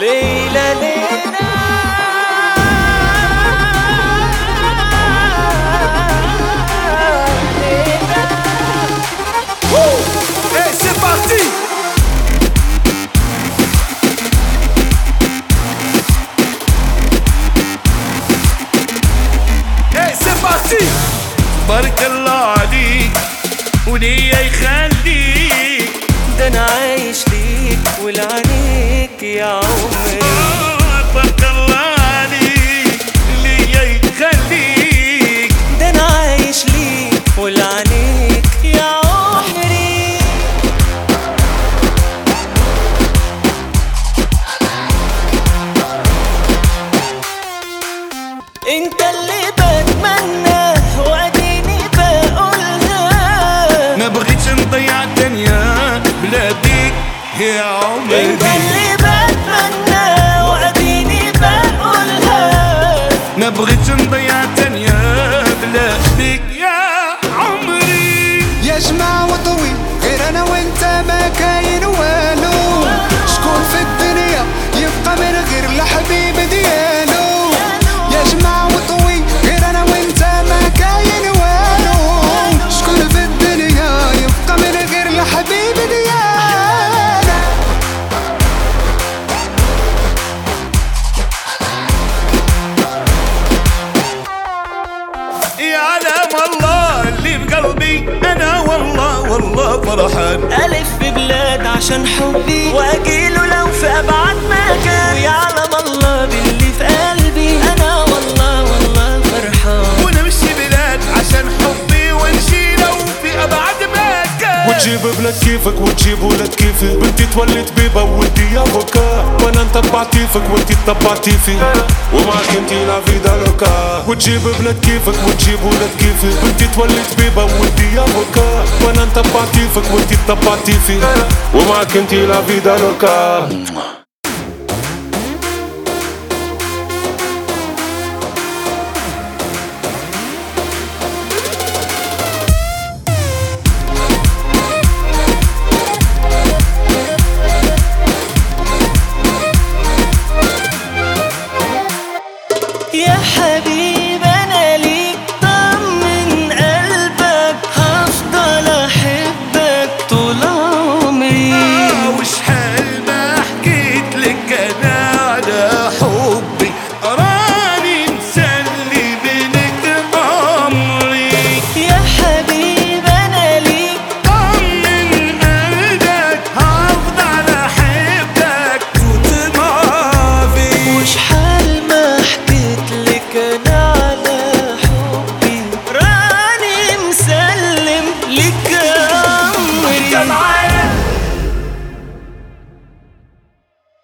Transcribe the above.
ليلى ليلى Et c'est parti. Et c'est parti. بارك الله عليك وليا يخليك، ده انا عايش ليك ولعنيك يا عمري. بارك الله عليك ليا يخليك، ده انا عايش ليك ولعنيك يا عمري. انت اللي بتمنى واديني بقولها، ما بغيتش نضيع الدنيا بلا بيك يا عمري. انت اللي بتمنى واديني بقولها، ما بغيتش نضيع الدنيا بلا بيك يا عمري. يا جماعة وطوي غير انا وانت ما كاين والو، شكون في الدنيا يبقى من غير الحبيب ديالو. يا جماعة وطوي غير انا وانت ما كاين والو، شكون في الدنيا يبقى من غير الحبيب ديالو. يعلم الله اللي بقلبي انا والله فرحان. ألف في بلاد عشان حبي وأجيله لو في أبعد مكان، ويعلم الله باللي في قلبي أنا والله فرحان. ونمشي بلاد عشان حبي ونمشي لو في ابعد مكان. وتجيب بلاد كيفك وتجيب ولاد كيفي، بنتي تولي طبيبة وولدي افوكا، وانا نتبع كيفك وانتي تتبعتي في، ومعك انتي لا فيدا لوكا. وتجيب بلاد كيفك وتجيب ولاد كيفي، بنتي تولي طبيبة وولدي افوكا، وانا نتبع كيفك وانتي تتبعتي في، ومعك انتي لا فيدا لوكا.